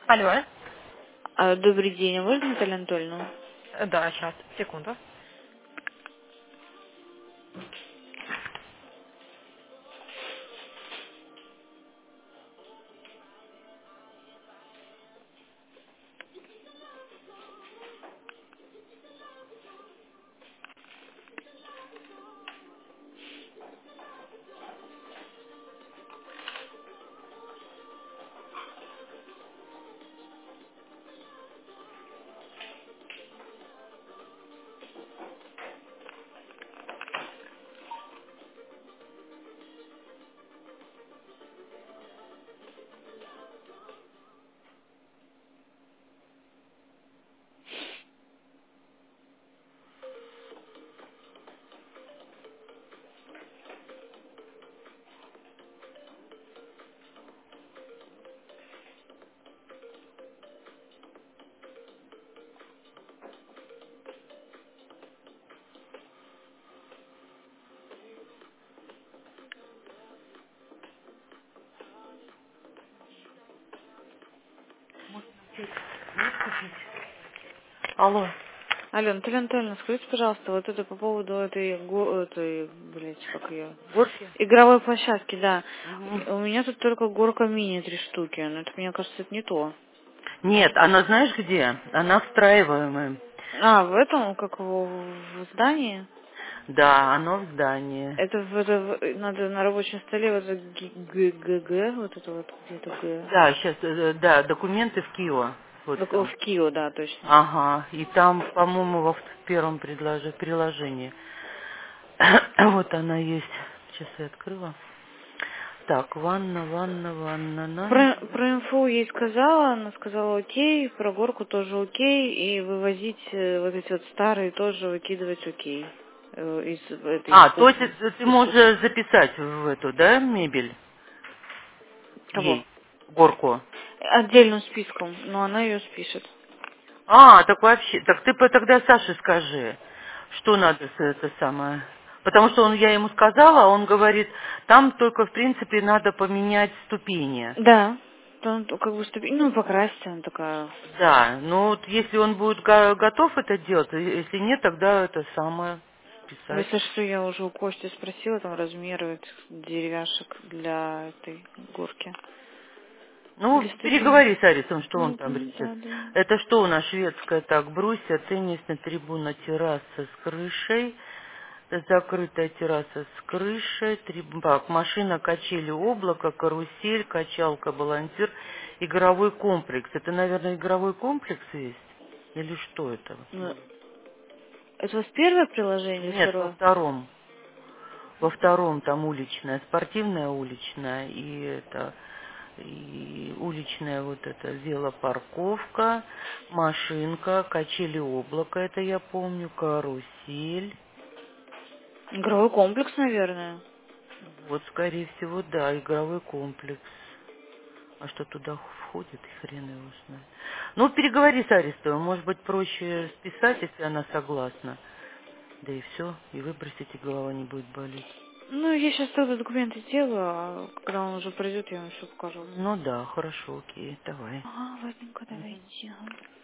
Алло. Добрый день, а можно Наталью Анатольевну? Да, сейчас, секунду. Алло. Алло, Наталья Анатольевна, скажите, пожалуйста, вот это по поводу этой, блядь, как ее, Горки? игровой площадки, да. Мгм. У меня тут только горка мини 3 штуки, но это, мне кажется, это не то. Нет, она знаешь где? Она встраиваемая. В этом, как в здании? Да, она в здании. Надо на рабочем столе вот это ГГ, вот это вот где-то Г. Да, сейчас, да, документы в Кио. Вот там. В Кио, да, точно. Ага, и там, по-моему, во первом приложении. Вот она есть. Сейчас я открыла. Так, ванна. Про инфу ей сказала, она сказала окей, про горку тоже окей, и вывозить вот эти вот старые тоже выкидывать окей. Из этой То есть ты можешь записать в эту, да, мебель кого? ей, горку? Отдельным списком, но она ее спишет. Так вообще, так ты тогда Саше скажи, что надо с это самое. Потому что я ему сказала, а он говорит, там только в принципе надо поменять ступени. Да. Там как бы ну, покрасить, она такая. Да, но вот если он будет готов это делать, если нет, тогда это самое писать. Если что, я уже у Кости спросила, там размеры этих деревяшек для этой горки. Ну, Для ступени. переговори с Арисом, что он там Мгм, решит. да, да. Это что у нас шведская? Так, брусья, теннисная трибуна, терраса с крышей, закрытая терраса с крышей, машина, качели, облако, карусель, качалка, балансир, игровой комплекс. Это, наверное, игровой комплекс есть? Или что это? Ну, это у вас первое приложение или Нет, во второе? втором. Во втором там уличная, спортивная уличная и уличная вот эта велопарковка, машинка, качели облака, это я помню, карусель. Игровой комплекс, наверное. Вот, скорее всего, да, игровой комплекс. А что туда входит, хрен его знает. Ну, переговори с Арестовым, может быть, проще списать, если она согласна. Да и все, и выбросить, и голова не будет болеть. Ну, я сейчас тогда документы сделаю, а когда он уже придет, я вам все покажу. Ну да, хорошо, окей, давай. Ладненько, давайте. Ага.